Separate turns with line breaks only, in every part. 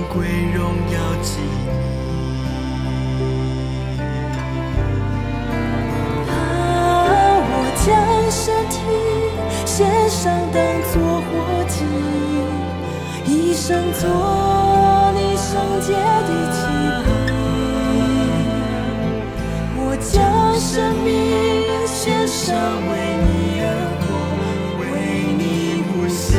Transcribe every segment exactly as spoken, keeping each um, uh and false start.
贵荣耀给
啊，我将身体献上当作活祭，一生做你圣洁的器皿。我将生命献上，为你而活，为你呼吸。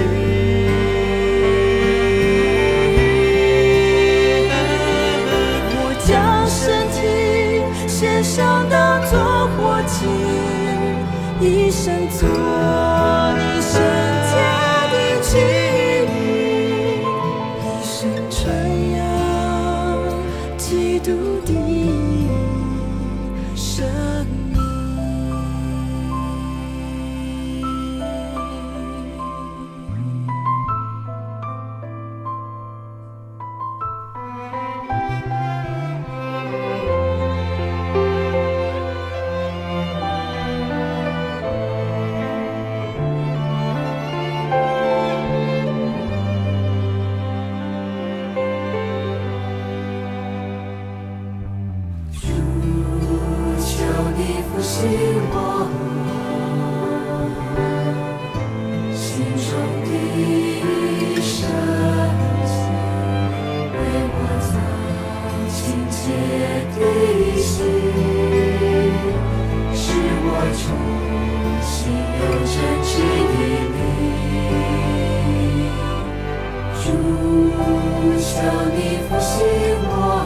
我将身体献上，当作活祭，一生做你圣洁的器皿，一生传扬基督的生命。
希望心中的圣洁，为我造清洁的心，使我重新有真挚的灵。主，求你复兴我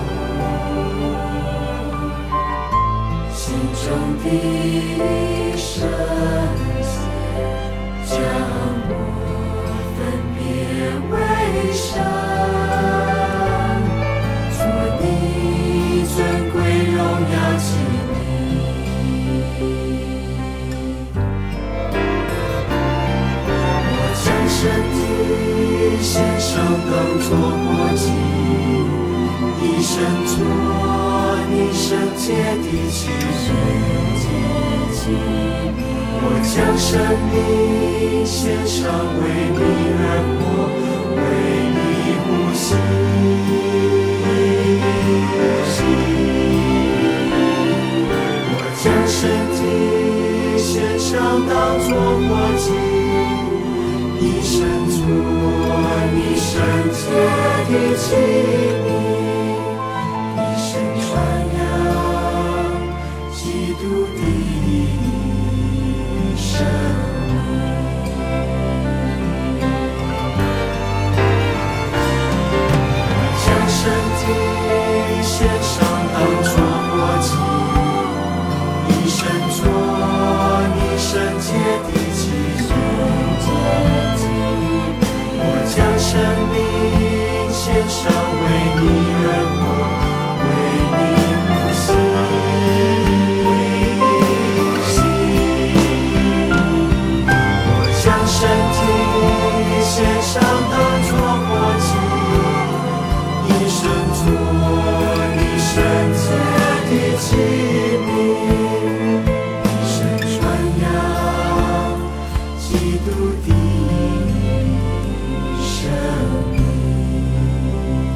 心中的圣洁，将我分别为圣，做你尊贵荣耀器皿。我将身体献上，当作活祭，一生做你圣洁的器皿。我将生命献上，为你而活，为你呼吸。我将身体献上，当作活祭，一生做你圣洁的器皿，一生传扬基督的生命。将身体献上，当作活祭，一生做你圣洁的器皿。我将生命献上，为你而活，为你呼吸。身体献上，当作活祭，一生做你圣洁的器皿，一生传扬基督的生命。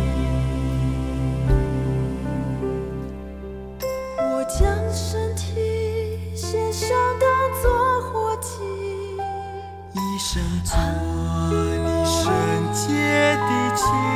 我将身体献上，当作活祭，
一生做你圣洁的器